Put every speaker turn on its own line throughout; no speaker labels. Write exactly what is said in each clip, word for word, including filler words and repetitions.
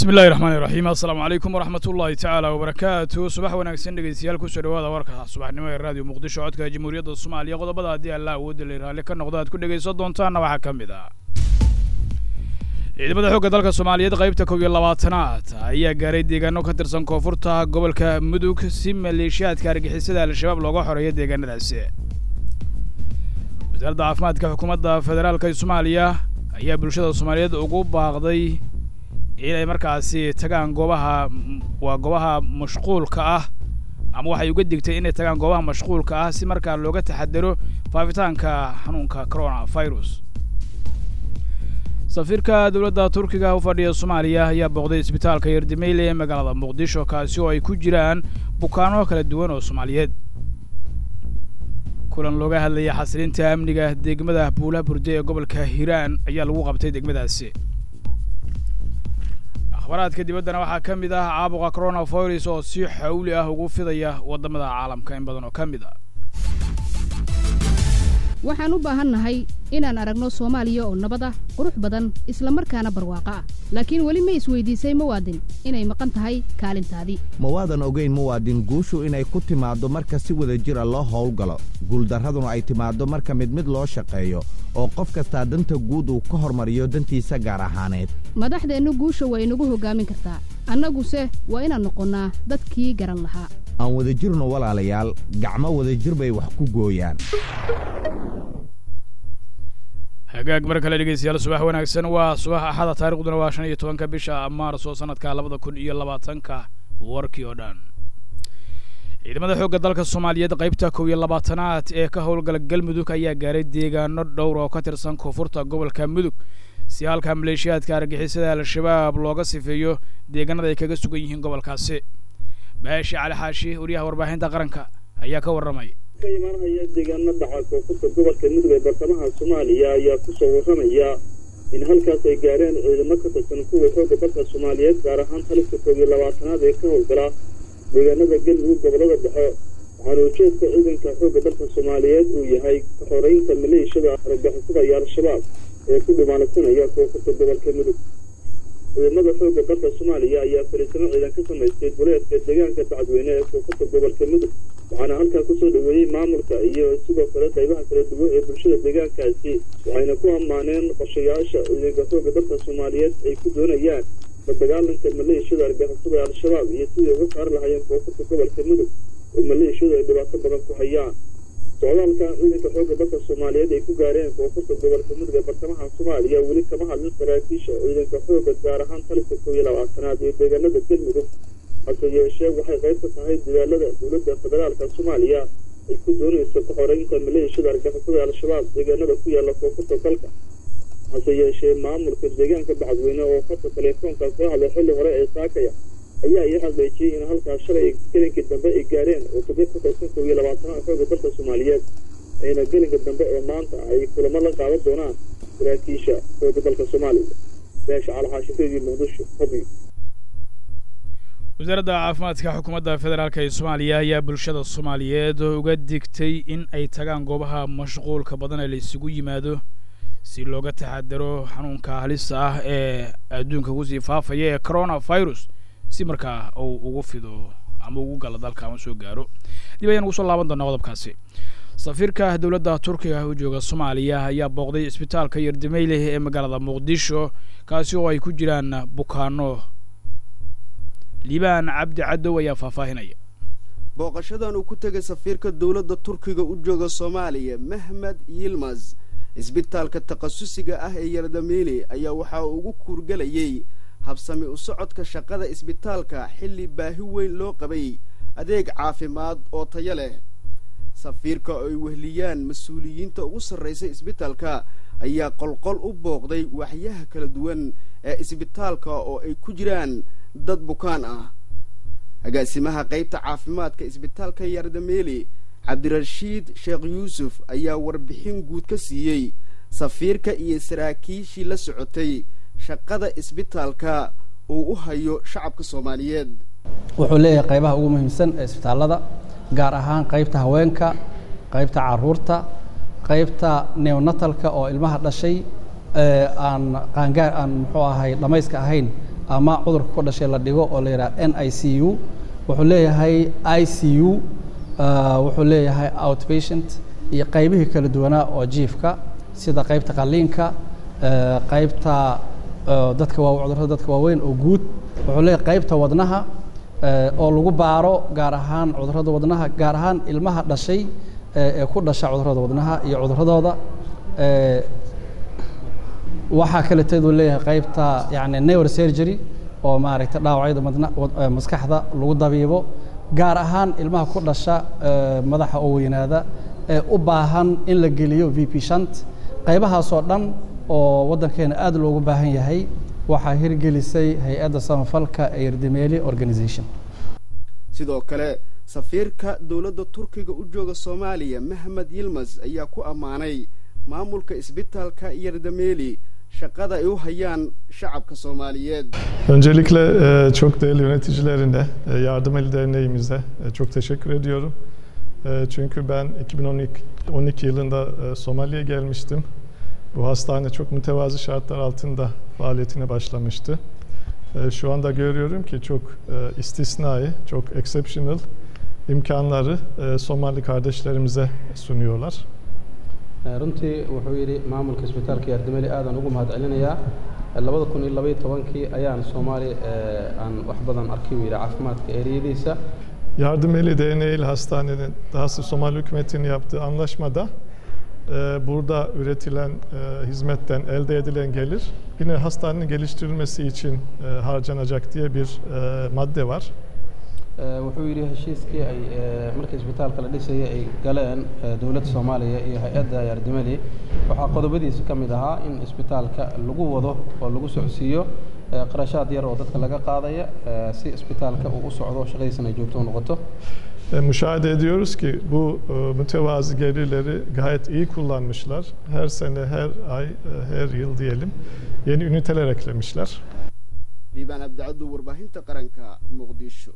بسم الله الرحمن الرحيم السلام عليكم ورحمة الله تعالى وبركاته صباح وناكسن dhegeystayaal ku soo dhawaada warka subaxnimo ee radio Muqdisho codka Jamhuuriyadda Soomaaliya qodobada hadii Allah uu dilay raali ka noqdo aad ku dhageysan doontaan waxa kamid ah ciidamada xoogga dalka Soomaaliyeed qaybta kow iyo labaatanaad ayaa gaaray deegaano ka tirsan koonfurta gobolka Mudug si maleeshiyaadka argagixisada al-shabaab looga xoreeyo deegaanadaasi wasaaradda caafimaadka xukuumadda federaalka Soomaaliya ayaa bulshada Soomaaliyeed ugu baaqday inay markaasi tagaan goobaha waa goobaha mashquulka ah ama waxay uga digtay inay tagaan goobaha mashquulka ah si markaa looga taxadaro faafitaanka xanuunka coronavirus safiirka dawladda Turkiga u fadhiya Soomaaliya ayaa booqday isbitaalka Yardimeyle ee magaalada Muqdisho kaasi oo ay ku jiraan bukaanno kala duwan oo Soomaaliyeed kulan looga hadlayay xasilinta amniga degmada Buula Burde ee gobolka Hiiraan ayaa lagu qabtay degmadaasi waraadka dibaddana waxaa ka mid ah caabuqa coronavirus oo si xawli ah ugu fidaya wadamada caalamka in badan oo ka mid ah
waxaan u baahannahay inaan aragno Soomaaliya oo nabad ah qurux badan isla markaana barwaaqo ah laakiin wali ma isweydiisay muwaadin inay maqan tahay kaalintaadii
muwaadin ogeyn muwaadin guushu inay ku timaado marka si wada jir ah loo howlgalo guuldaraduna ay timaado marka mid mid loo shaqeeyo oo qof kasta danta guud uu ka hormariyo dantiisa gaar ahaaneed
madaxdeenu guusha way inagu hogaamin kartaa annaguse waa inaan noqonnaa dadkii garan lahaa
aan wada jirno walaalayaal gacmo wada jir bay wax ku gooyaan
hagaag mar kale dhegeystayaal subax wanaagsan waa subax axada taariikhduna waa shan iyo tobanka bisha Maarso sanadka laba kun iyo labaatanka warkii oo dhan ciidamada xoogga dalka Soomaaliyeed qaybta kow iyo labaatanaad ee ka howlgala Galmudug ayaa gaaray deegaano dhowr oo ka tirsan koonfurta gobolka Mudug si halka maleeshiyaadka argagixisada al-shabaab looga sifeeyo deegaanada ay kaga sugan yihiin gobolkaasi baashi cali xaashi wariyaha warbaahinta qaranka ayaa ka warramay
kaymaanaya deegaanada dhaca koonfurta gobolka Mudug ee bartamaha Soomaaliya ayaa ku soo warramaya in halkaas ay gaareen ciidamo ka tirsan kuwa xoogga dalka Soomaaliyeed gaar ahaan halka kow iyo labaatanaad ee ka howlgala deegaanada Galmudug gobolada dhexe waxaana ujeedka ciidanka xoogga dalka Soomaaliyeed uu yahay xoreynta maleeshiyada argagixisada iyo al-shabaab ee ku dhamaanaysanaya koonfurta gobolka Mudug ciidamada xoogga dalka Soomaaliya ayaa fariisano ciidan ka samaystay duleedka deegaanka Bacadweyne ee koonfurta gobolka Mudug waxaana halkaa ku soo dhaweeyay maamulka iyo sidoo kale qaybaha kala duwan ee bulshada deegaankaasi waxayna ku ammaaneen qorshayaasha ciidanka xoogga dalka Soomaaliyeed ay ku doonayaan la dagaalanka maleeshiyada argagixisada al-shabaab iyo sidii uga saari lahaayeen koonfurta gobolka Mudug oo maleeshiyadu ay dhibaato badan ku hayaan socdaalka ciidanka xoogga dalka Soomaaliyeed ay ku gaareen koonfurta gobolka Mudug ee bartamaha Soomaaliya weli kama hadlin saraakiisha ciidanka xoogga gaar ahaan halka kow iyo labaatanaad ee deegaanada Galmudug hase yeeshee waxay qayb ka tahay dadaalada dowladda federaalka Soomaaliya ay ku doonayso ka xoreynta maleeshiyada argagixisada al-shabaab deegaanada ku yaala koonfurta dalka hase yeeshee maamulka deegaanka Bacadweyne oo khadka telefoonka soo hadlay xilli hore ee saakaya ayaa ay hadlayay in halkaas shalay gelinkii dambe ay gaareen oo todoba ka tirsan kow iyo labaatanaad xoogga dalka Soomaaliyeed ayna gelinka dambe ee maanta ay kulamo la qaadan doonaan saraakiisha xoogga dalka Soomaaliya beesha alxaashifeedii Muqdisho xubin
wasaaradda caafimaadka xukuumadda federaalka ee Soomaaliya ayaa bulshada Soomaaliyeed uga digtay in ay tagaan goobaha mashquulka badan ee la isugu yimaado si looga taxadaro xanuunka halista ah ee adduunka ku sii faafaya ee coronavirus si markaa uu ugu fido ama ugu galo dalka ama soo gaaro dib ayaan ugu soo laaban doonaa qodobkaasi safiirka dawladda Turkiga u jooga Soomaaliya ayaa booqday isbitaalka Yardimeyle ee magaalada Muqdisho kaasi oo ay ku jiraan bukaanno liibaan cabdi cadow ayaa faahfaahinaya
booqashadan uu ku tagay safiirka dawladda Turkiga u jooga Soomaaliya Mehmet Yilmaz isbitaalka takhasusiga ah ee Yardimeyle ayaa waxa uu ugu kuurgalayay habsami u socodka shaqada isbitaalka xilli baahi weyn loo qabay adeeg caafimaad oo tayo leh safiirka ay wehliyaan mas'uuliyiinta ugu sarreeya isbitaalka ayaa qolqol u booqday waxyaha kala duwan ee isbitaalka oo ay ku jiraan dad bukaan ah agaasimaha qaybta caafimaadka isbitaalka Yardimeyle Cabdirashiid Sheekh Yuusuf ayaa warbixin guud ka siiyay safiirka iyo saraakiishii la socotay shaqada isbitaalka uu u hayo shacabka Soomaaliyeed
wuxuu leeyahay qaybaha ugu muhiimsan ee isbitaalada gaar ahaan qaybta haweenka qaybta caruurta qaybta neonatalka oo ilmaha dhashay aan qaangaar aan muxuu ahay dhamayska ahayn ama cudurka ku dhashay la dhigo oo la yidhaha N I C U wuxuu leeyahay I C U wuxuu leeyahay outpatient iyo qaybihii kala duwanaa oo jiifka sida qaybta qaliinka qaybta dadka waa cudurrada dadka waaweyn oo guud wuxuu leeyahay qaybta wadnaha oo lagu baaro gaar ahaan cudurrada wadnaha gaar ahaan ilmaha dhashay ee ku dhasha cudurrada wadnaha iyo cudurradooda waxaa kale teedu leeyahay qaybta yani neurosurgery oo maaragtay dhaawacyada maskaxda lagu dabiibo gaar ahaan ilmaha ku dhasha madaxa oo weynaada ee u baahan in la geliyo V P shant qaybahaas oo dhan oo waddankeena aad loogu baahan yahay waxaa hirgelisay hay-adda samafalka ee Yardameeli Organization.
sidoo kale safiirka dowladda Turkiga u jooga Soomaaliya Mehmed Yilmaz ayaa ku amaanay maamulka isbitaalka Yardameeli şakada ay u hayaan şacabka Soomaaliyeed.
Öncelikle e, çok değerli yöneticilerine, e, Yardameeli Derneğimize e, çok teşekkür ediyorum. E, çünkü ben iki bin on iki yılında e, Somali'ye gelmiştim. Bu hastane çok mütevazı şartlar altında faaliyetine başlamıştı. E, şu anda görüyorum ki çok e, istisnai, çok exceptional imkanları e, Somali kardeşlerimize sunuyorlar.
runtii wuxuu yidhi maamulka isbitaalka Yardameeli aadan ugu mahadcelinayaa labada kun iyo laba iyo tobankii ayaan Soomaali aan wax badan arkay wiil caafimaadka eriyadiisa.
Yardameeli Derneği hastanenin dahası Somali hükümetinin yaptığı anlaşmada e, burada üretilen e, hizmetten elde edilen gelir yine hastanenin geliştirilmesi için e, harcanacak diye bir e, madde var.
wuxuu yidhi heshiiskii ay markii isbitaalka la dhisayay ay galeen dowladda Soomaaliya iyo hay'adda Yardameeli waxaa qodobadiisa ka mid ahaa in isbitaalka lagu wado oo lagu socodsiiyo qarashaad yar oo dadka laga qaadaya si isbitaalka uu u socdo shaqadiisana joogto noqoto.
Müşahede ediyoruz ki bu e, mütevazı gelirleri gayet iyi kullanmışlar. Her sene, her ay, her yıl diyelim yeni üniteler eklemişler.
Liban Abdiadu warbaahinta qaranka Muqdisho.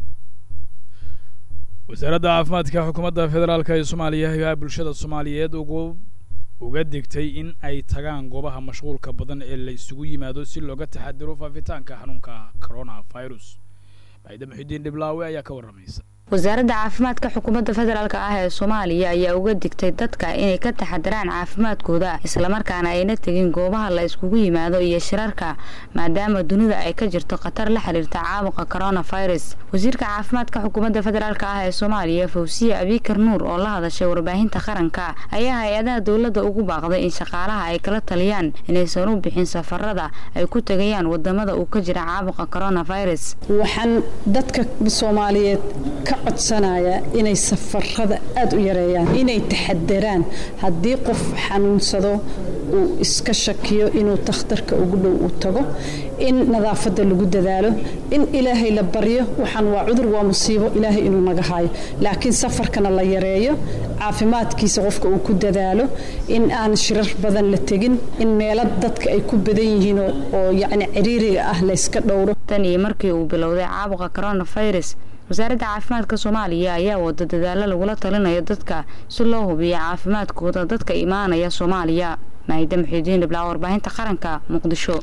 wasaaradda caafimaadka xukuumadda federaalka ee Soomaaliya ayaa bulshada Soomaaliyeed ugu uga digtay in ay tagaan goobaha mashquulka badan ee la isugu yimaado si looga taxadiro faafitaanka xanuunka coronavirus. Maayda Muxidiin Dhiblaawe ayaa ka waramaysa.
wasaaradda caafimaadka xukuumadda federaalka ah ee Soomaaliya ayaa uga digtay dadka inay ka taxadiraan caafimaadkooda isla markaana ayna tagin goobaha la iskugu yimaado iyo shirarka maadaama dunida ay ka jirto khatar la xiriirta caabuqa coronavirus. wasiirka caafimaadka xukuumadda federaalka ah ee Soomaaliya Fawsiya Abikar Nuur oo la hadashay warbaahinta qaranka ayaa hay'adaha dowladda ugu baaqday in shaqaalaha ay kala taliyaan inaysan u bixin safarada ay ku tagayaan wadamada uu ka jira caabuqa coronavirus.
waxaan dadka Soomaaliyeed codsanaya inay safarada aad u yareeyaan inay taxadiraan haddii qof xanuunsado uu iska shakiyo inuu takhtarka ugu dhow u tago in nadaafada lagu dadaalo in ilaahay la baryo waxaan waa cudur waa musiibo ilaahay inuu naga haayo laakiin safarkana la yareeyo caafimaadkiisa qofka uu ku dadaalo in aan shirar badan la tegin in meelo dadka ay ku badan yihiin oo yacni ciriiriga ah la iska dhowro.
tan iyo markii uu bilowday caabuqa coronavirus wasaaradda caafimaadka Soomaaliya ayaa wada dadaalo lagula talinayo dadka si loo hubiyo caafimaadkooda dadka imaanaya Soomaaliya. Maayda Muxidiin Dhiblaawe warbaahinta qaranka Muqdisho.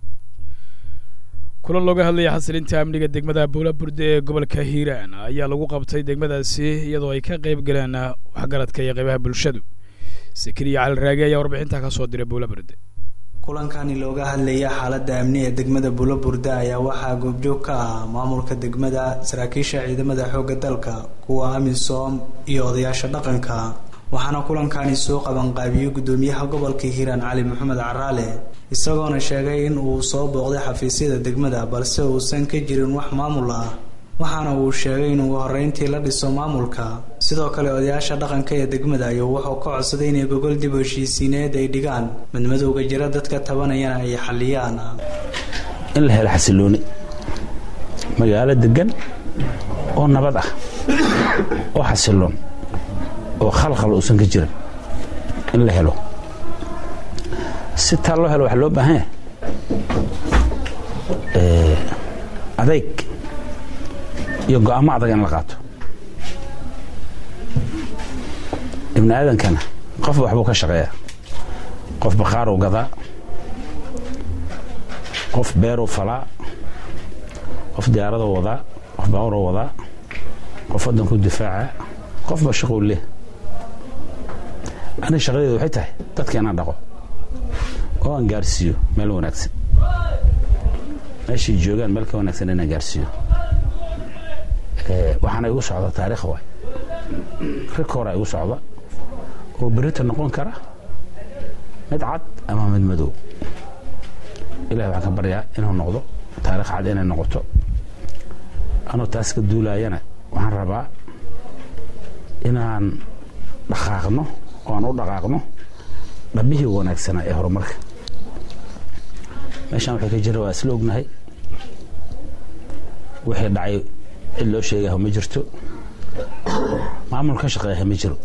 kulan looga hadlayay xasilinta amniga degmada Buulaburde ee gobolka Hiiraan ayaa lagu qabtay degmadaasi iyadoo ay ka qayb galeen waxgaradka iyo qaybaha bulshadu. Sakriya Cali Raage ayaa warbixinta ka soo diray Buulaburde.
kulankani looga hadlayay xaaladda amni ee degmada Buulaburde ayaa waxaa goobjoog ka ah maamulka degmada, saraakiisha ciidamada xoogga dalka, kuwa amisom iyo odayaasha dhaqanka. waxaana kulankani soo qaban qaabiyay gudoomiyaha gobolka Hiiraan Cali Maxamed Caraale isagoona sheegay in uu soo booqday xafiisyada degmada balse uusan ka jirin wax maamul ah. waxaana uu sheegay in ugu horeyntii la dhiso maamulka. sidoo kale odayaasha dhaqanka ee degmada ayaa wuxuu ka codsaday inay gogol dib u heshiisiineed ay dhigaan madmadowga jira dadka tabanayana ay xaliyaan.
in la helo xasilooni magaalo degan oo nabad ah oo xasiloon oo khalkhal uusan ka jirin in la helo. si taa loo helo waxaa loo baahan yahay adayg iyo go'aamo adag in la qaato. ibni aadankana qof waxbuu ka shaqeeyaa, qof bakhaaruu gadaa, qof beeruu falaa, qof diyaarada wadaa qof baawar wadaa qof wadanku difaaca qof ba shaqo leh ana shaqadeedu waxay tahay dadka inaan dhaqo oo aan gaarsiiyo meel wanaagsan meeshii joogaan meel ka wanaagsan inaan gaarsiiyo ee waxaana igu socda taariikh waay record ay igu socda oo berita noqon kara mid cad ama mid madow ilaahay waxaan ka baryaa inuu noqdo taariikh cad inay noqoto anoo taas ka duulayana waxaan rabaa inaan dhaqaaqno oo aan u dhaqaaqno dhabihii wanaagsanaa ee horumarka meeshaan waxay ka jira waa isla ognahay wixii dhacay cid loo sheegayo ma jirto maamul ka shaqeeya ma jiro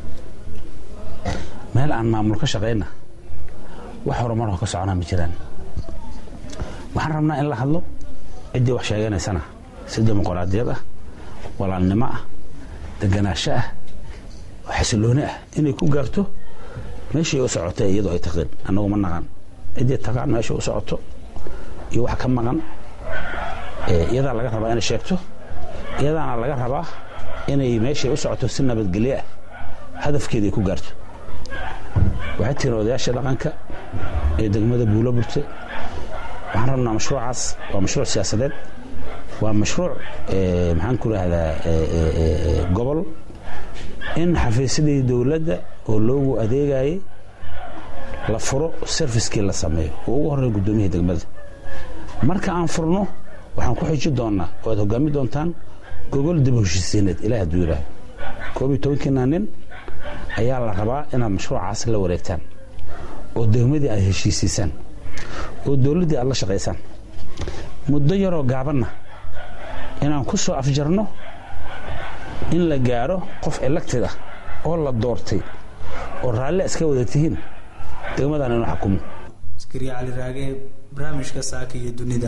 meel aan maamul ka shaqeyna wax horumar oo ka soconaa ma jiraan waxaan rabnaa in la hadlo ciddii wax sheeganaysana si dimuqraadiyad ah walaalnimo ah deganaansho ah xasilooni ah inay ku gaarto meeshii u socotay iyadoo ay taqeen annagu ma naqan ciddii taqaan meeshii u socoto iyo wax ka maqan iyadaa laga rabaa inay sheegto iyadaana laga rabaa inay meeshii u socoto si nabadgelyo ah hadafkeeda ay ku gaarto waxay tiri odayaasha dhaqanka ee degmada Buulaburte waxaan rabnaa mashruucaas waa mashruuc siyaasadeed waa mashruuc maxaan ku raahdaa gobol in xafiisyadii dawladda oo loogu adeegayay la furo servicekii la sameeyo oo ugu horreeya guddoomiyaha degmada marka aan furno waxaan ku xiji doonaa oo aad hogaami doontaan gogol dib u heshiisiineed ilaahay hadduu yidhaaho koob iyo tobankiina nin ayaa la rabaa inaad mashruucaas la wareegtaan oo degmadii aad heshiisiisaan oo dawladdii aad la shaqaysaan muddo yaroo gaabanna inaan ku soo afjarno in la gaaro qof elected ah oo la doortay oo raalli iska wada tihiin degmadan inuu xukumo
askari cali raage barnaamijka saaka iyo dunida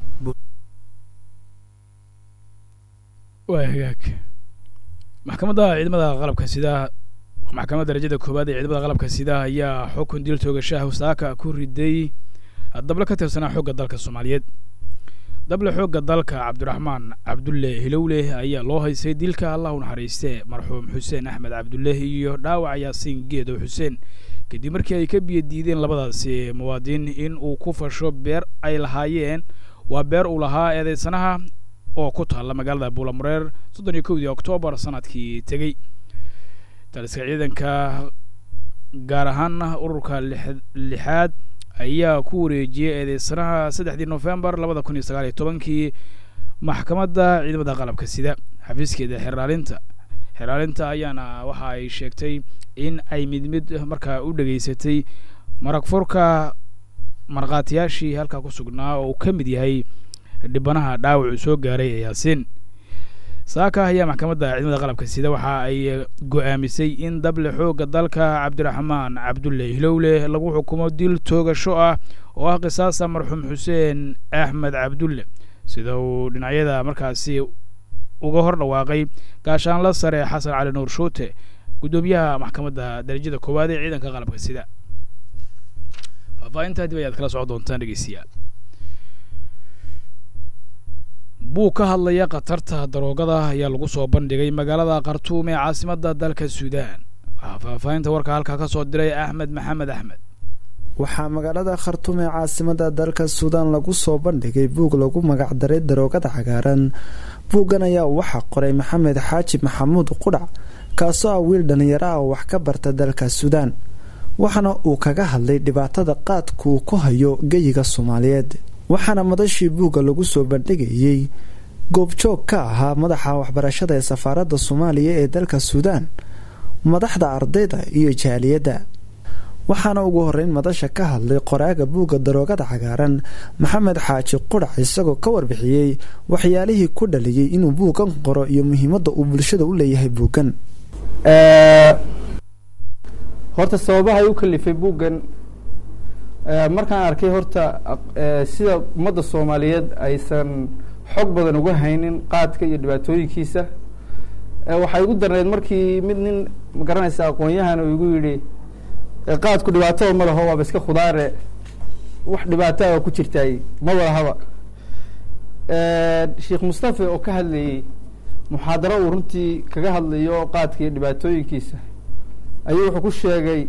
waa hagaag maxkamadda ciidamada qalabka sida maxkamadda darajada koowaad ee ciidamada qalabka sida ayaa xukun dil toogashaha saaka ku riday dabla ka tirsanaa xoogga dalka Soomaaliyeed dabla xoogga dalka Cabdiraxmaan Cabdulle Hilowle ayaa loo haysay dilka Allah u naxariistay marxuum Xuseen Axmed Cabdulle iyo dhaawac Yaasiin Geedo Xuseen kadib markii ay ka biyo diideen labadaasi muwaadin in uu ku fasho beer ay lahaayeen waa beer uu lahaa eedeysanaha oo ku taala magaalada Buulamureer soddon iyo kowdii Oktoobar sanadkii tagay taliska ciidanka gaar ahaan ururka lixaad ayaa ku wareejiyay eedeysanaha saddexdii November laba kun iyo sagaal iyo tobankii maxkamadda ciidamada qalabka sida xafiiskeeda xiraalinta xiraalinta ayaana waxa ay sheegtay in ay mid mid markaa u dhageysatay marag furka marqaatiyaashii halka ku sugnaa oo ka mid yahay dhibanaha dhaawac soo gaaray ee Yaasiin saaka ayaa maxkamadda ciidamada qalabka sida waxa ay go'aamisay in dable xoogga dalka Cabdiraxmaan Cabdulle Hilowle lagu xukumo dil toogasho ah oo ah qisaasta marxuum Xuseen Axmed Cabdulle sida uu dhinacyada markaasi uga hor dhawaaqay gaashaan la sare Xasan Cali Nuur Shoote gudoomiyaha maxkamadda darajada koowaad ee ciidanka qalabka sida faafaynta dib ayaad kala socon doontaan dhageysiyaal buu ka hadlaya qatarta daroogada ayaa lagu soo bandhigay magaalada Khartoum ee caasimadda dalka Suudaan waxa faafaynta warka halka ka soo diray Axmed Maxamed Axmed
waxaa magaalada Khartoum ee caasimadda dalka Suudaan lagu soo bandhigay buug lagu magac daray daroogada cagaaran buugan ayaa waxa qoray Maxamed Xaaji Maxamuud Qudhac kaasoo ah wiil dhalinyaro ah oo wax ka barta dalka Suudaan waxaana uu kaga hadlay dhibaatada qaadku uu ku hayo geyiga Soomaaliyeed waxaana madashii buuga lagu soo bandhigayay goobjoog ka ahaa madaxa waxbarashada ee safaaradda Soomaaliya ee dalka Suudaan madaxda ardayda iyo jaaliyadda waxaana ugu horeyn madasha ka hadlay qoraaga buuga daroogada cagaaran Maxamed Xaaji Qudhac isagoo ka warbixiyay waxyaalihii ku dhaliyay inuu buugan qoro iyo muhiimadda uu bulshada u leeyahay buugan
ee horta sababaha uu kalifay buugan markaan arkay horta sida ummadda Soomaaliyeed aysan xog badan uga haynin qaadka iyo dhibaatooyinkiisa waxay ugu darneed markii mid nin magaranaysa aqoon-yahan uu igu yidhi qaadku dhibaato ma laho waa iska khudaare wax dhibaato ah ku jirtay ma wada haba sheekh mustafa oo ka hadlayey muxaadaro uu runtii kaga hadlayo qaadka iyo dhibaatooyinkiisa ayuu wuxuu ku sheegay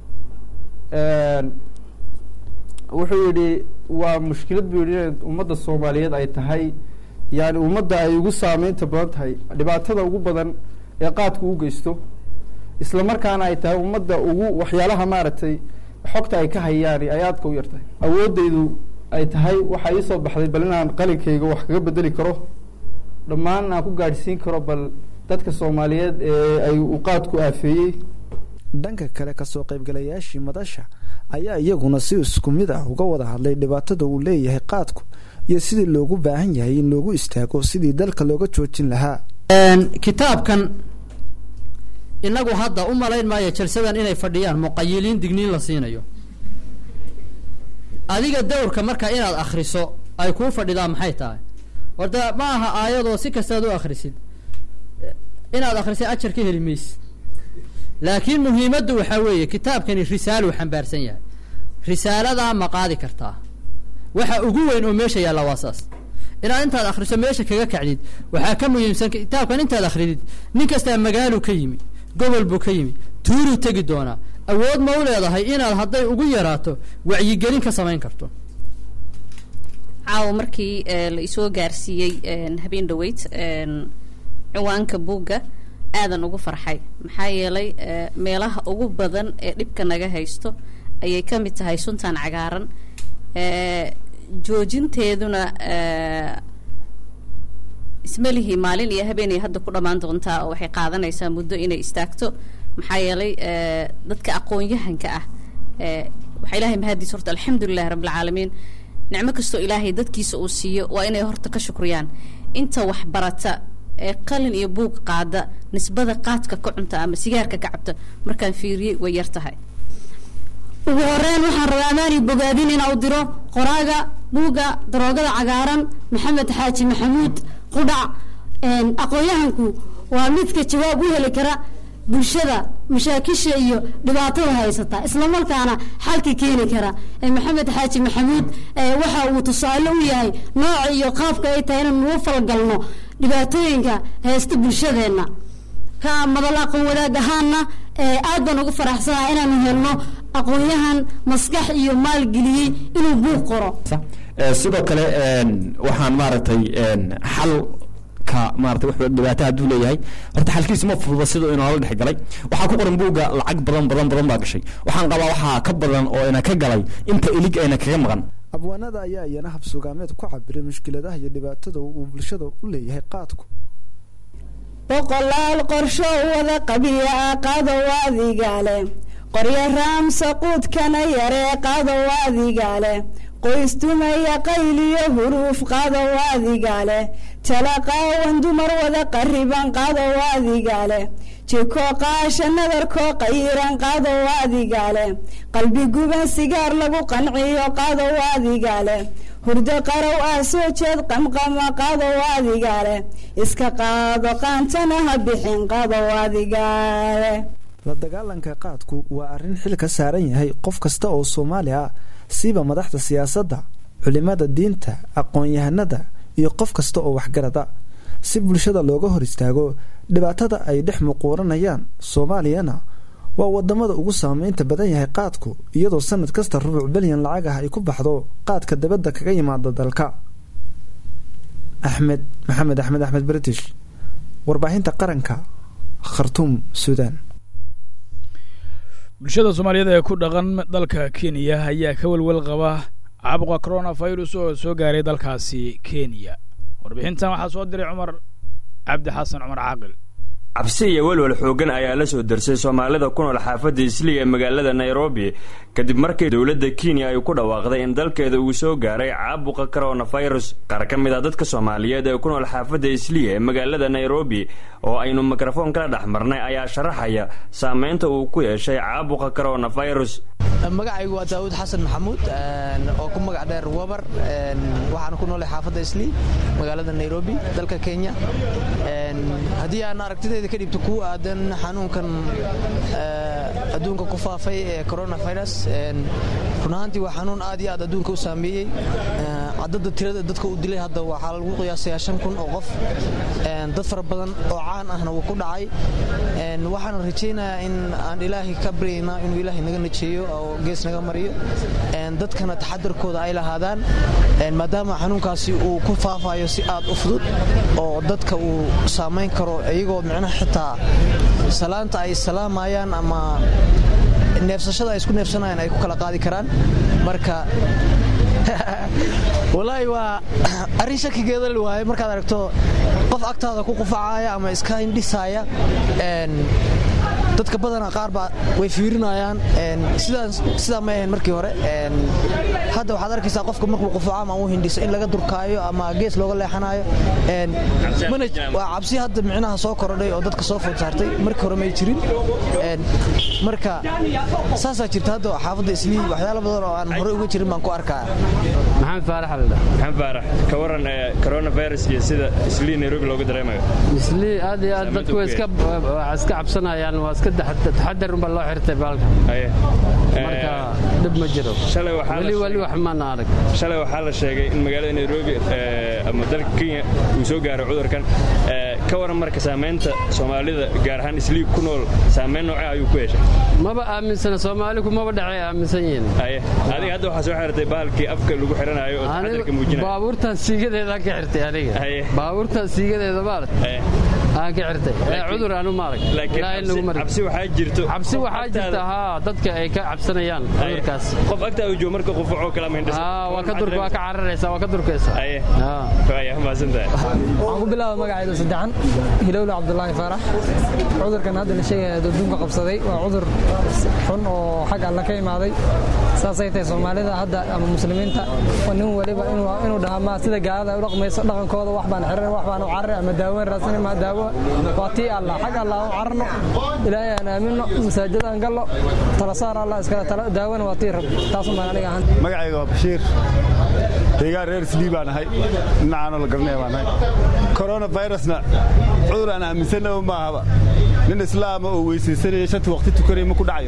wuxuu yidhi waa mushkilad buu yidhi in ummadda soomaaliyeed ay tahay yani ummadda ay ugu saameynta badan tahay dhibaatada ugu badan ee qaadku u geysto isla markaana ay tahay ummadda ugu waxyaalaha maaragtay xogta ay ka hayaan ay aadka u yartahay awooddaydu ay tahay waxaa ii soo baxday bal inaan qalinkayga wax kaga bedeli karo dhammaan aan ku gaadhsiin karo bal dadka soomaaliyeed ee ay uu qaadku aafeeyey
dhanka kale kasoo qaybgalayaashii madasha ayaa iyaguna si isku mid ah uga wada hadlay dhibaatada uu leeyahay qaadku iyo sidii loogu baahan yahay in loogu istaago sidii dalka looga joojin lahaa
kitaabkan inagu hadda u malayn maayo jalsadan inay fadhiyaan muqayiliin digniin la siinayo adiga dowrka marka inaad akhriso ay kuu fadhidaan maxay tahay horta ma aha aayadoo si kastaad u akhrisid inaad akhrisay ajar ka heli maysid laakiin muhiimaddu waxaa weeye kitaabkani risaalo xambaarsan yahay risaaladaa ma qaadi kartaa waxa ugu weyn oo meesha yaalla waa saas inaad intaad akhriso meesha kaga kacdid waxaa ka muhiimsan kitaabkan intaad akhridid nin kastaa magaaluu ka yimi gobol buu ka yimi tuuruu tegi doonaa awood ma u leedahay inaad hadday ugu yaraato wacyigelin ka samayn karto
caawa markii la isoo gaarsiiyey habeen dhaweyd ciwaanka buugga aadan ugu farxay maxaa yeelay meelaha ugu badan ee dhibka naga haysto ayay ka mid tahay suntan cagaaran joojinteeduna ismalihii maalin iyo habeenay hadda ku dhammaan doontaa oo waxay qaadanaysaa muddo inay istaagto maxaa yeelay dadka aqoon-yahanka ah waxaa ilaahay mahadiis horta alxamdulilahi rabbilcaalamiin nicmo kastoo ilaahay dadkiisa uu siiyo waa inay horta ka shukriyaan inta wax barata ee qalin iyo buug qaada nisbada qaadka ka cunta ama sigaarka ka cabta markaan fiiriyey way yar tahay
ugu horeyn waxaan rabaa amaani bogaadin inaa u diro qoraaga buugga daroogada cagaaran maxamed xaaji maxamuud qudhac aqoon-yahanku waa midka jawaab u heli kara bulshada mashaakisha iyo dhibaatada haysata isla markaana xalka keeni kara maxamed xaaji maxamuud waxa uu tusaale u yahay nooca iyo qaabka ay tahay inaan ugu falgalno dhibaatooyinka haysta bulshadeenna ka madal aqoon wadaag ahaana aad baan ugu faraxsanahay inaanu helno aqoon-yahan maskax iyo maalgeliyey inuu buug qoro
sidoo kale waxaan maaragtay xal ka maaragtay wax dhibaato hadduu leeyahay horta xalkiisa ma fududa sidoo inoola dhex galay waxaa ku qoran buugga lacag badan badan badan baa gashay waxaan qabaa waxaa ka badan oo ina ka galay inta ilig ayna kaga maqan
abwaanada ayaa iyana habsugaameed ku cabiray mushkiladaha iyo dhibaatada uu bulshada u leeyahay qaadku
boqolaal qorsho wada qabiya qaado waadigaale qoryo raamsa quudkana yaree qaado waadigaale qoys dumaya qayliyo huruuf qaado waadigaale talaqaawan dumar wada qariban qaado waadigaale jiko qaasha nadarkoo qayiran qaado waadigaale qalbi guban sigaar lagu qanciyo qaado waadigaale hurdo qarow ah soo jeed qamqama qaado waadigaale iska qaado qaantana ha bixin qaado waadigaale
la dagaalanka qaadku waa arrin xil ka saaran yahay qof kasta oo Soomaali ah siiba madaxda siyaasadda culimada diinta aqoon-yahanada iyo qof kasta oo waxgarada si bulshada looga hor istaago dhibaatada ay dhex muquuranayaan Soomaaliyana waa wadamada ugu saameynta badan yahay qaadku iyadoo sanad kasta rubuc bilyan lacag ah ay ku baxdo qaadka dabadda kaga yimaada dalka Axmed Maxamed Axmed Axmed British warbaahinta qaranka Khartoum Suudaan
bulshada Soomaaliyeed ee ku dhaqan dalka Kenya ayaa ka walwal qaba caabuqa coronavirus oo soo gaaray dalkaasi Kenya warbixintan waxaa soo diray Cumar Cabdi Xasan Cumar Caaqil
cabsi iyo walwal xoogan ayaa la soo darsay Soomaalida ku nool xaafadda Islii ee magaalada Nairobi kadib markii dawladda Kenya ay ku dhawaaqday in dalkeeda uu soo gaaray caabuqa coronavirus qaar ka mid ah dadka Soomaaliyeed ee ku nool xaafadda Islii ee magaalada Nairobi oo aynu mikrafoon kala dhaxmarnay ayaa sharaxaya saameynta uu ku yeeshay caabuqa coronavirus
magacaygu waa daawud xasan maxamuud oo ku magac dheer wabar waxaan ku noolahay xaafadda Islii magaalada Nairobi dalka Kenya haddii aan aragtidayda ka dhibto ku aadan xanuunkan adduunka ku faafay ee coronavirus runaantii waa xanuun aad iyo aad adduunka u saameeyey cadada tirada dadka u dilay hadda waxaa lagu qiyaasayaa shan kun oo qof dad fara badan oo caan ahna wuu ku dhacay waxaan rajaynayaa in aan ilaahay ka baryayna inuu ilaahay naga najeeyo oo gees naga mariyo dadkana taxadarkooda ay lahaadaan maadaama xanuunkaasi uu ku faafayo si aad u fudud oo dadka uu saamayn karo iyagoo micnaha xitaa salaanta ay salaamayaan ama neefsashada ay isku neefsanayaan ay ku kala qaadi karaan marka wallaahi waa arrin shakigeeda la waaye markaad aragto qof agtaada ku qufacaya ama iska indhisaaya dadka badanaa qaar baa way fiirinayaan sidaa ma ahayn markii hore hadda waxaad arkaysaa qofka markuu qufaco ama uu hindhiso in laga durkaayo ama gees looga leexanayo waa cabsi hadda micnaha soo korodhay oo dadka soo food saartay markii hore may jirin marka saasaa jirta hadda xaafadda Islii waxyaalo badan oo aan hore uga jirin baan ku arkaya
maxamed faarax alda maxamed faarax ka waran coronavirus iyo sida Islii Nairobi looga dareemayo
Islii aad iyo aad dadku iska iska cabsanayaan waa iska taxadar un baa loo xirtay baalka marka dib ma jiro
shalay waxa
wali wali wax ma naarag
shalay waxa la sheegay in magaalada Nairobi ama dalka Kenya uu soo gaaray cudurkan ka waran marka saameynta Soomaalida gaar ahaan Islii ku nool saameyn nooc ah ayuu ku yeeshay
maba aaminsan Soomaaliku maba dhacay aaminsan yihiin
aye adiga hadda waxa soo xirtay baalkii afka lagu xiranayo oo taxadarka muujinaya
baabuurta siigadeeda ka xirtay aniga baabuurta siigadeeda baal aan ka xirtay cudur aanu maarag
laakiin cabsi waxa jirto
cabsi waxa jirta ha dadka ay ka cabsanayaan cudurkaas
qof agta uu joogo marka qufaco kala ma hindhiso
ah waa ka durka waa ka cararaysa waa ka durkaysa
aye ha aye ma santaa
waxaan ku bilaabay magacayda saddexan Hilowle Cabdullaahi Faarax cudurkan hadda la sheegay adduunka qabsaday waa cudur xun oo xag alla ka imaaday saasay tahay Soomaalida hadda ama muslimiinta nin waliba inuu inuu dhahama sida gaalada u dhaqmayso dhaqankooda wax baan xiran wax baan u carray ama daaweyn raasana ma daawo waa tii Allah xag Allah u carno ilaahay aan aamino masaajid aan gallo tala saar Allah iska tala daawan waa tii rab taas ma aniga ahaan
magacayga waa Bashiir deegaan reer Islii baan ahay nacaan la garnay baan ahay corona virusna cudur aan aaminsanahay ma aha nin islaam oo weysaysanaya shanta waqti tukanay ma ku dhacayo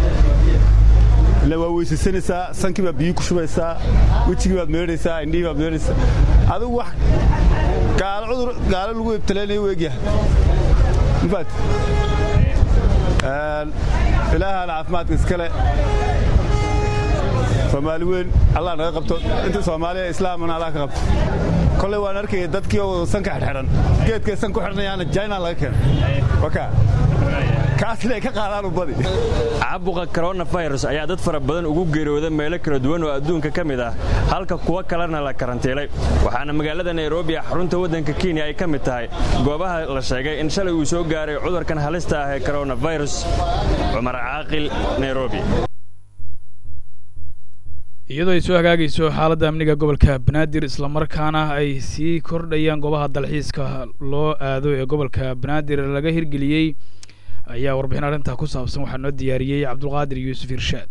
la waa weysaysanaysaa sankii baa biyo ku shubaysaa wejigii baad meedhaysaa indhihii baad meedhaysaa adigu wax gaalo cudur gaalo lagu ibtaleeyay weegyahay mafaat ilaaha caafimaadka iskale Soomaali weyn Allah naga qabto inta Soomaaliya islaamna Allah ka qabto kulay waan arkay dadkii oo sanka xirxiran geedka san ku xirnayaan China laga keenay waka kaasle ka qaadaan u badi
caabuqa coronavirus ayaa dad fara badan ugu geeriyooday meelo kala duwan oo adduunka ka mid ah halka kuwa kalena la karantiilay waxaana magaalada Nairobi xarunta wadanka Kenya ay ka mid tahay goobaha la sheegay in shalay uu soo gaaray cudurkan halista ah ee coronavirus Umar Caaqil Nairobi
iyadoo ay soo hagaagayso xaaladda amniga gobolka Banaadir isla markaana ay sii kordhayaan goobaha dalxiiska loo aado ee gobolka Banaadir laga hirgeliyay ayaa warbixin arrinta ku saabsan waxaa noo diyaariyay Cabdulqaadir Yuusuf Irshaad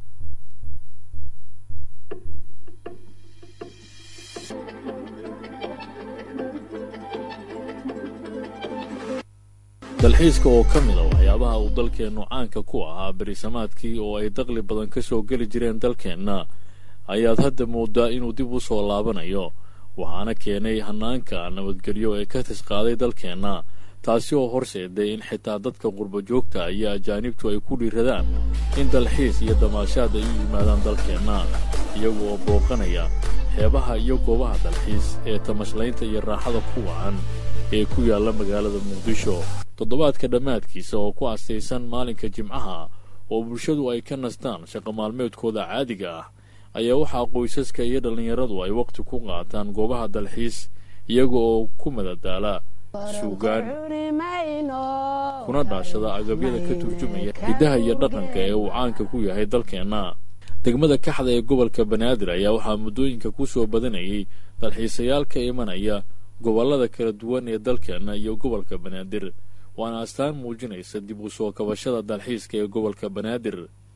dalxiiska oo ka mid ah waxyaabaha uu dalkeennu caanka ku ahaa berisamaadkii oo ay dakhli badan ka soo geli jireen dalkeenna ayaad hadda moodaa inuu dib u soo laabanayo waxaana keenay hanaanka nabadgelyo ee ka tisqaaday dalkeenna taasi oo horseeday in xitaa dadka qurbo joogta iyo ajaanibtu ay ku dhiiradaan in dalxiis iyo damaashaad ay u yimaadaan dalkeenna iyaga oo booqanaya xeebaha iyo goobaha dalxiis ee tamashlaynta iyo raaxada ku wacan ee ku yaalla magaalada muqdisho toddobaadka dhammaadkiisa oo ku astaysan maalinka jimcaha oo bulshadu ay ka nastaan shaqo maalmeedkooda caadiga ah ayaa waxaa qoysaska iyo dhallinyaradu ay waqti ku qaataan goobaha dalxiis iyaga oo ku madadaala suugaan kuna dhaashada agabyada ka turjumaya hiddaha iyo dhaqanka ee uu caanka ku yahay dalkeenna degmada kaxda ee gobolka Banaadir ayaa waxaa muddooyinka ku soo badanayay dalxiisayaal ka imanaya gobollada kala duwan ee dalkeenna iyo gobolka Banaadir waana astaan muujinaysa dib u soo kabashada dalxiiska ee gobolka Banaadir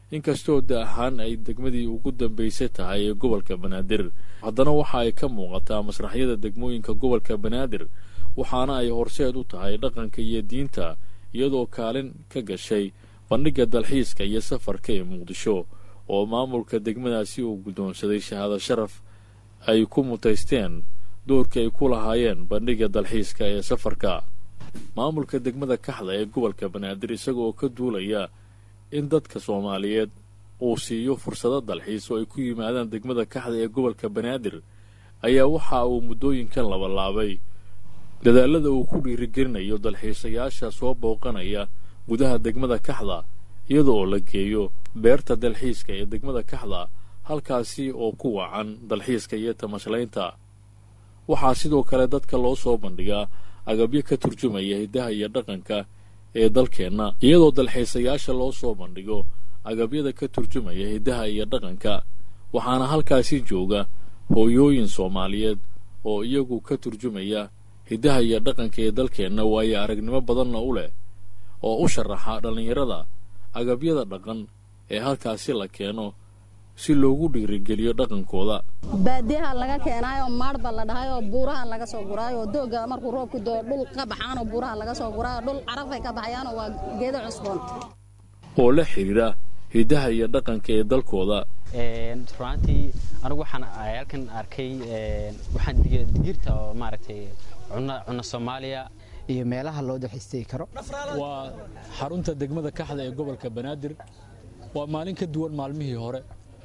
inkastoo da ahaan ay degmadii ugu dambaysay tahay ee gobolka banaadir haddana waxa ay ka muuqataa masraxyada degmooyinka gobolka banaadir waxaana ay horseed u tahay dhaqanka iyo diinta iyadoo kaalin ka gashay bandhigga dalxiiska iyo safarka ee muqdisho oo maamulka degmadaasi uu guddoonsaday shahaado sharaf ay ku mutaysteen doorka ay ku lahaayeen bandhigga dalxiiska ee safarka maamulka degmada kaxda ee gobolka banaadir isagoo ka duulaya in dadka Soomaaliyeed uu siiyo fursado dalxiis oo ay ku yimaadaan degmada kaxda ee gobolka banaadir ayaa waxa uu muddooyinkan laba laabay dadaalada uu ku dhiirigelinayo dalxiisayaasha soo booqanaya gudaha degmada kaxda iyadoo la geeyo beerta dalxiiska ee degmada kaxda halkaasi oo ku wacan dalxiiska iyo tamashlaynta waxaa sidoo kale dadka loo soo bandhigaa agabyo ka turjumaya hidaha iyo dhaqanka ee dalkeenna iyadoo dalxiisayaasha loo soo bandhigo agabyada ka turjumaya hidaha iyo dhaqanka waxaana halkaasi jooga hooyooyin Soomaaliyeed oo iyagu ka turjumaya hidaha iyo dhaqanka ee dalkeenna waayo aragnimo badanna u leh oo u sharaxa dhalinyarada agabyada dhaqan ee halkaasi la keeno si loogu dhiirigeliyo dhaqankooda
baadiyaha laga keenayo maarba la dhahayo buuraha laga soo guraayo dooga markuu roobku doo dhul ka baxaan oo buuraha laga soo guraayo dhul carafay ka baxayaan waa geedo cusboon
oo la xiriira hidaha iyo dhaqanka ee dalkooda
een runtii anigu waxaan halkan arkay waxaan digirta oo maaragtay cunna cunna Soomaaliya
iyo meelaha loo dalxiistay karo
waa xarunta degmada kaxda ee gobolka banaadir waa maalin ka duwan maalmihii hore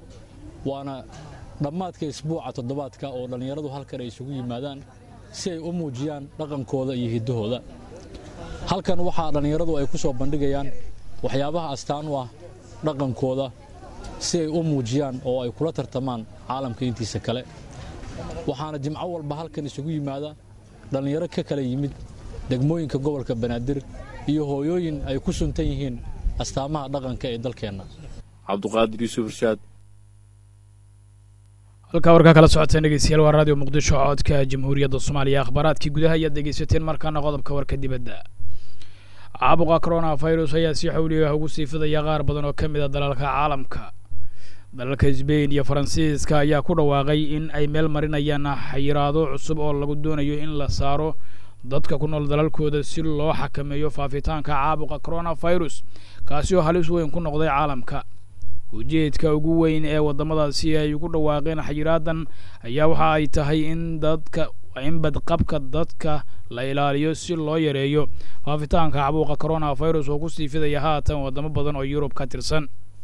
waana dhammaadka isbuuca toddobaadka oo dhalinyaradu halkan ay isugu yimaadaan si ay u muujiyaan dhaqankooda iyo hidahooda halkan waxaa dhalinyaradu ay ku soo bandhigayaan waxyaabaha astaan u ah dhaqankooda si ay u muujiyaan oo ay kula tartamaan caalamka intiisa kale waxaana jimco walba halkan isugu yimaada dhalinyaro ka kala yimid degmooyinka gobolka banaadir iyo hooyooyin ay ku suntan yihiin astaamaha dhaqanka ee dalkeenna cabduqaadir yuusuf irshaad
halka warka kala socoteen dhegeystayaal waa radio muqdisho codka jamhuuriyadda Soomaaliya akhbaraadkii gudaha iyo dhegeysateen markaana qodobka warka dibadda caabuqa coronavirus ayaa si xawli ah ugu sii fidaya qaar badan oo kamid ah dalalka caalamka dalalka Spain iyo Faransiiska ayaa ku dhawaaqay in ay meel marinayaan xayiraado cusub oo lagu doonayo in la saaro dadka ku nool dalalkooda si loo xakameeyo faafitaanka caabuqa coronavirus kaasi oo halis weyn ku noqday caalamka ujeedka ugu weyn ee wadamadaasi ay ugu dhawaaqeen xayiraadan ayaa waxa ay tahay in dadka in badqabka dadka la ilaaliyo si loo yareeyo faafitaanka caabuqa coronavirus oo ku sii fidaya haatan wadamo badan oo Yurub ka tirsan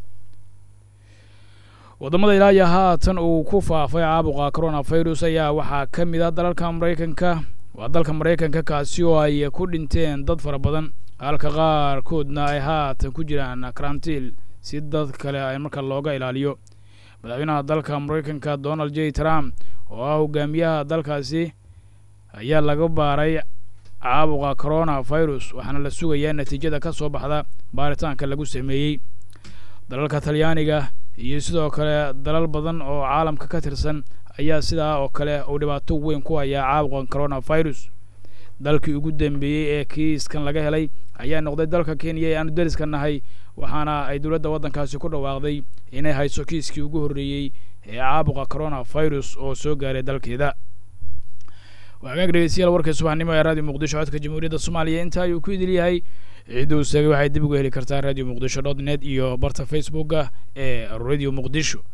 wadamada ilaa haatan uu ku faafay caabuqa coronavirus ayaa waxaa kamid ah dalalka Mareykanka waa dalka Mareykanka kaasi oo ay ku dhinteen dad fara badan halka qaarkoodna ay haatan ku jiraan karantiil si dad kale ay marka looga ilaaliyo madaxweynaha dalka Mareykanka Donald J Trump oo ah hogaamiyaha dalkaasi ayaa laga baaray caabuqa coronavirus waxaana la sugayaa natiijada ka soo baxda baaritaanka lagu sameeyay dalalka Talyaaniga iyo sidoo kale dalal badan oo caalamka ka tirsan ayaa sidaa oo kale uu dhibaato weyn ku haya caabuqa coronavirus dalkii ugu dambeeyay ee kiiskan laga helay ayaa noqday dalka Kenya ee aan dariska nahay waxaana ay dawladda waddankaasi ku dhawaaqday inay hayso kiiskii ugu horeeyay ee caabuqa coronavirus oo soo gaaray dalkeeda waxaa dhegeystayaal warka subaxnimo ee radio muqdisho codka jamhuuriyadda Soomaaliya inta ayuu ku idil yahay ciiduu sagay waxay dib uga heli kartaa radio muqdisho dot net iyo barta Facebook ee radio muqdisho